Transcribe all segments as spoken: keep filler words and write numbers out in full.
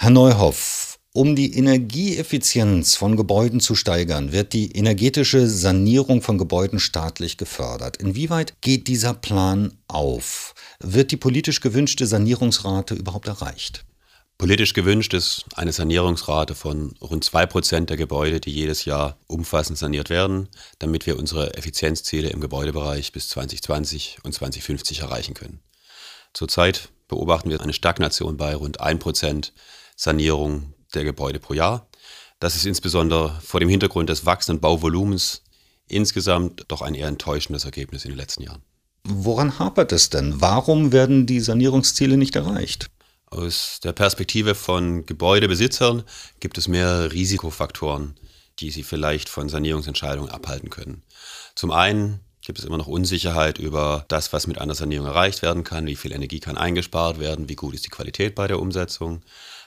Herr Neuhoff, um die Energieeffizienz von Gebäuden zu steigern, wird die energetische Sanierung von Gebäuden staatlich gefördert. Inwieweit geht dieser Plan auf? Wird die politisch gewünschte Sanierungsrate überhaupt erreicht? Politisch gewünscht ist eine Sanierungsrate von rund zwei Prozent der Gebäude, die jedes Jahr umfassend saniert werden, damit wir unsere Effizienzziele im Gebäudebereich bis zwanzig zwanzig und zwanzig fünfzig erreichen können. Zurzeit beobachten wir eine Stagnation bei rund ein Prozent Sanierung der Gebäude pro Jahr. Das ist insbesondere vor dem Hintergrund des wachsenden Bauvolumens insgesamt doch ein eher enttäuschendes Ergebnis in den letzten Jahren. Woran hapert es denn? Warum werden die Sanierungsziele nicht erreicht? Aus der Perspektive von Gebäudebesitzern gibt es mehrere Risikofaktoren, die sie vielleicht von Sanierungsentscheidungen abhalten können. Zum einen gibt es immer noch Unsicherheit über das, was mit einer Sanierung erreicht werden kann, wie viel Energie kann eingespart werden, wie gut ist die Qualität bei der Umsetzung.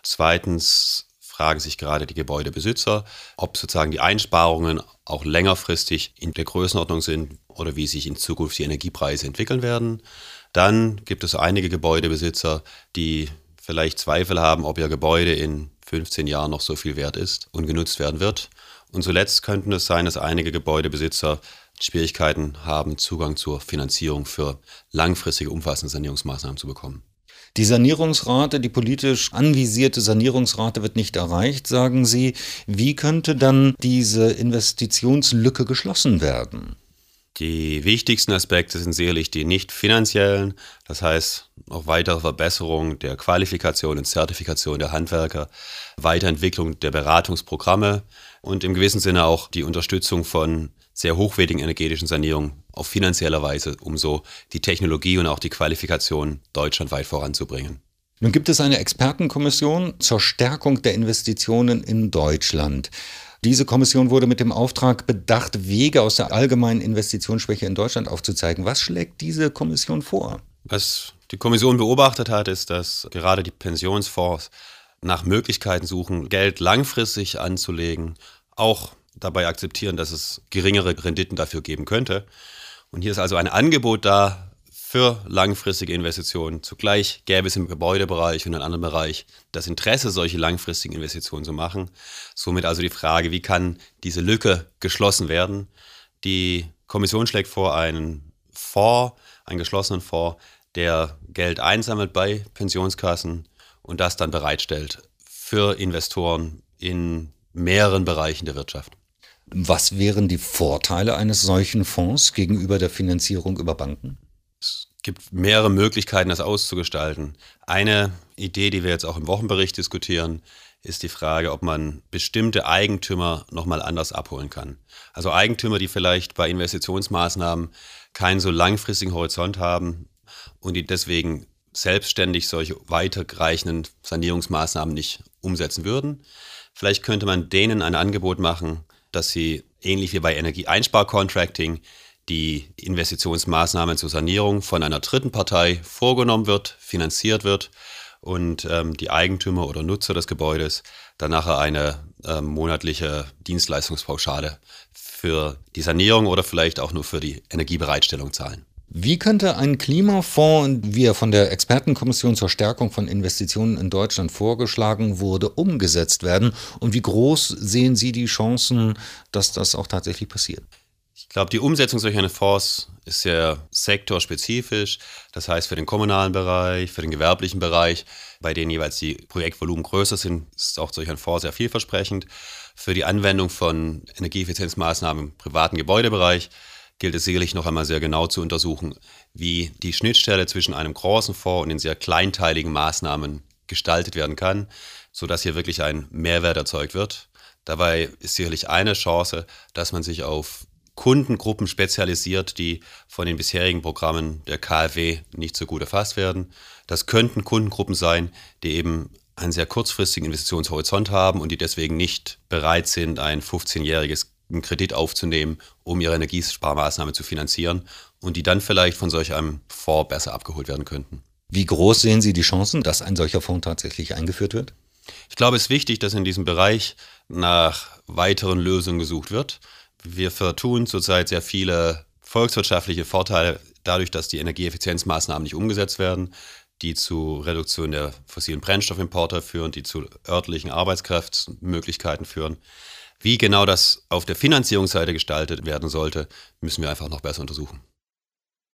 Zweitens fragen sich gerade die Gebäudebesitzer, ob sozusagen die Einsparungen auch längerfristig in der Größenordnung sind oder wie sich in Zukunft die Energiepreise entwickeln werden. Dann gibt es einige Gebäudebesitzer, die vielleicht Zweifel haben, ob ihr Gebäude in fünfzehn Jahren noch so viel wert ist und genutzt werden wird. Und zuletzt könnten es sein, dass einige Gebäudebesitzer Schwierigkeiten haben, Zugang zur Finanzierung für langfristige umfassende Sanierungsmaßnahmen zu bekommen. Die Sanierungsrate, die politisch anvisierte Sanierungsrate wird nicht erreicht, sagen Sie. Wie könnte dann diese Investitionslücke geschlossen werden? Die wichtigsten Aspekte sind sicherlich die nicht finanziellen, das heißt auch weitere Verbesserung der Qualifikation und Zertifikation der Handwerker, Weiterentwicklung der Beratungsprogramme und im gewissen Sinne auch die Unterstützung von sehr hochwertigen energetischen Sanierungen auf finanzieller Weise, um so die Technologie und auch die Qualifikation deutschlandweit voranzubringen. Nun gibt es eine Expertenkommission zur Stärkung der Investitionen in Deutschland. Diese Kommission wurde mit dem Auftrag bedacht, Wege aus der allgemeinen Investitionsschwäche in Deutschland aufzuzeigen. Was schlägt diese Kommission vor? Was die Kommission beobachtet hat, ist, dass gerade die Pensionsfonds nach Möglichkeiten suchen, Geld langfristig anzulegen, auch dabei akzeptieren, dass es geringere Renditen dafür geben könnte. Und hier ist also ein Angebot da für langfristige Investitionen. Zugleich gäbe es im Gebäudebereich und in einem anderen Bereich das Interesse, solche langfristigen Investitionen zu machen. Somit also die Frage, wie kann diese Lücke geschlossen werden? Die Kommission schlägt vor, einen Fonds, einen geschlossenen Fonds, der Geld einsammelt bei Pensionskassen und das dann bereitstellt für Investoren in mehreren Bereichen der Wirtschaft. Was wären die Vorteile eines solchen Fonds gegenüber der Finanzierung über Banken? Es gibt mehrere Möglichkeiten, das auszugestalten. Eine Idee, die wir jetzt auch im Wochenbericht diskutieren, ist die Frage, ob man bestimmte Eigentümer nochmal anders abholen kann. Also Eigentümer, die vielleicht bei Investitionsmaßnahmen keinen so langfristigen Horizont haben und die deswegen selbstständig solche weiterreichenden Sanierungsmaßnahmen nicht umsetzen würden. Vielleicht könnte man denen ein Angebot machen, dass sie, ähnlich wie bei Energieeinsparcontracting, die Investitionsmaßnahmen zur Sanierung von einer dritten Partei vorgenommen wird, finanziert wird und ähm, die Eigentümer oder Nutzer des Gebäudes dann nachher eine äh, monatliche Dienstleistungspauschale für die Sanierung oder vielleicht auch nur für die Energiebereitstellung zahlen. Wie könnte ein Klimafonds, wie er von der Expertenkommission zur Stärkung von Investitionen in Deutschland vorgeschlagen wurde, umgesetzt werden? Und wie groß sehen Sie die Chancen, dass das auch tatsächlich passiert? Ich glaube, die Umsetzung solcher Fonds ist sehr sektorspezifisch. Das heißt, für den kommunalen Bereich, für den gewerblichen Bereich, bei denen jeweils die Projektvolumen größer sind, ist auch solch ein Fonds sehr vielversprechend. Für die Anwendung von Energieeffizienzmaßnahmen im privaten Gebäudebereich gilt es sicherlich noch einmal sehr genau zu untersuchen, wie die Schnittstelle zwischen einem großen Fonds und den sehr kleinteiligen Maßnahmen gestaltet werden kann, sodass hier wirklich ein Mehrwert erzeugt wird. Dabei ist sicherlich eine Chance, dass man sich auf Kundengruppen spezialisiert, die von den bisherigen Programmen der K f W nicht so gut erfasst werden. Das könnten Kundengruppen sein, die eben einen sehr kurzfristigen Investitionshorizont haben und die deswegen nicht bereit sind, ein fünfzehnjähriges Kredit aufzunehmen, um ihre Energiesparmaßnahme zu finanzieren und die dann vielleicht von solch einem Fonds besser abgeholt werden könnten. Wie groß sehen Sie die Chancen, dass ein solcher Fonds tatsächlich eingeführt wird? Ich glaube, es ist wichtig, dass in diesem Bereich nach weiteren Lösungen gesucht wird. Wir vertun zurzeit sehr viele volkswirtschaftliche Vorteile dadurch, dass die Energieeffizienzmaßnahmen nicht umgesetzt werden. die zu Reduktion der fossilen Brennstoffimporte führen, die zu örtlichen Arbeitskräftemöglichkeiten führen. Wie genau das auf der Finanzierungsseite gestaltet werden sollte, müssen wir einfach noch besser untersuchen.